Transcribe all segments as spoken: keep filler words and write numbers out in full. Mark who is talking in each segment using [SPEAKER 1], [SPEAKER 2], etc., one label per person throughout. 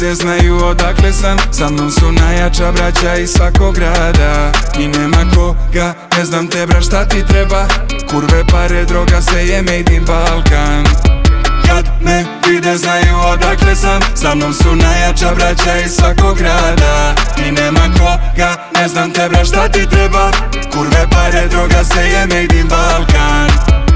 [SPEAKER 1] vide znaju odakle sam. Sa mnom su najjača braća iz svakog grada i nema koga, ne znam te bra šta ti treba. Kurve, pare, droga, sve je made in Balkan. Kad me vide znaju odakle sam. Sa mnom su najjača braća iz svakog grada i nema koga, ne znam te bra šta ti treba. Kurve, pare, droga, sve je made in Balkan.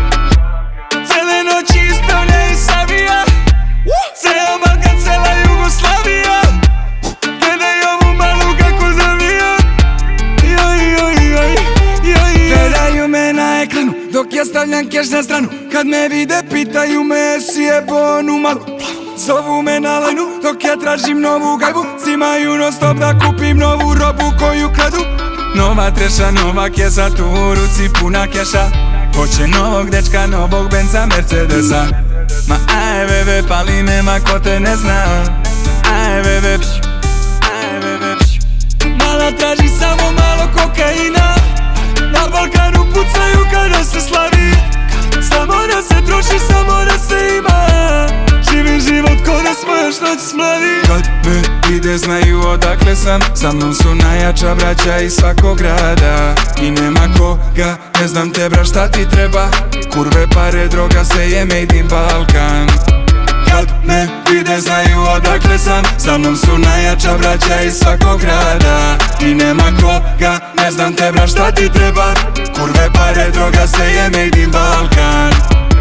[SPEAKER 2] Cele noći ispravlja i savija, ceo Balkan, cela Jugoslavija. Gledaj ovu malu kako zavija. Joj, joj, joj, joj.
[SPEAKER 1] Gledaju me na ekranu dok ja stavljam keš na stranu. Kad me vide pitaju me jesi jebo onu malu. Zovu me na lajnu dok ja tražim novu gajbu. Cimaju non stop da kupim novu robu koju kradu. Nova treša, nova kesa, tu u ruci puna keša. Hoće novog dečka, novog Benza, Mercedesa. Ma aj bebe, pali me, ma ko te ne zna. Aj bebe, pš, aj bebe, pš.
[SPEAKER 2] Mala traži samo malo kokaina. Na Balkanu pucaju kada se slavi. Samo da se troši, samo da se ima. Živim život ko da smo još noć mladi.
[SPEAKER 1] Kad me vide znaju odakle sam. Sa mnom su najjača braća iz svakog grada i nema koga, ne znam te bra šta ti treba. Kurve, pare, droga, sve je made in Balkan. Kad me vide znaju odakle sam. Sa mnom su najjača braća iz svakog grada i nema koga, ne znam te bra šta ti treba. Kurve, pare, droga, sve je made in Balkan.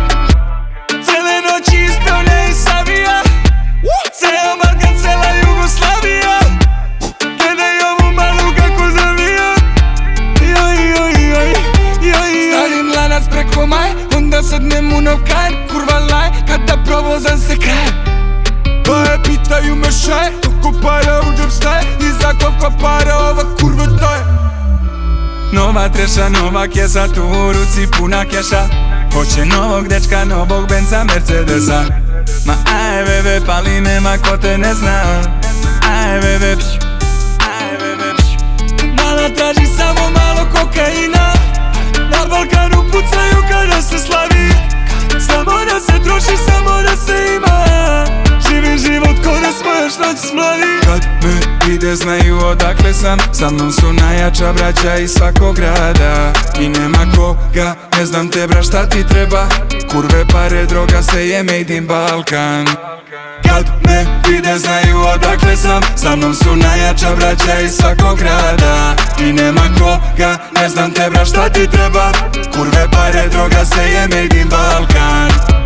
[SPEAKER 2] Cele noći ispravlja i savija, ceo Balkan, cela Jugoslavija. Gledaj ovu malu kako zavija. Joj, joj, joj, joj.
[SPEAKER 1] Stavim lanac preko maje, onda sednem u nov kajen. Kurva laj, kada provozam se krajem. Baje pitaju me šta je, koliko para u džep staje i za koliko para ova kurva daje. Nova treša, nova kesa, tu u ruci puna keša. Hoće novog dečka, novog Benza, Mercedesa. Ma aj bebe, pali me, ma ko te ne zna. Aj bebe, pš, aj bebe, pš.
[SPEAKER 2] Mala traži samo malo kokaina. Na Balkanu pucaju kada se slavi. Samo da se troši, samo da se ima. Živim život ko da smo još noć mladi.
[SPEAKER 1] Kad me vide znaju odakle sam. Sa mnom su najjača braća iz svakog grada i nema koga, ne znam te bra šta ti treba. Kurve, pare, droga, sve je made in Balkan. Kad me vide znaju odakle sam. Sa mnom su najjača braća iz svakog grada i nema koga, ne znam te bra šta ti treba. Kurve, pare, droga, sve je made in Balkan.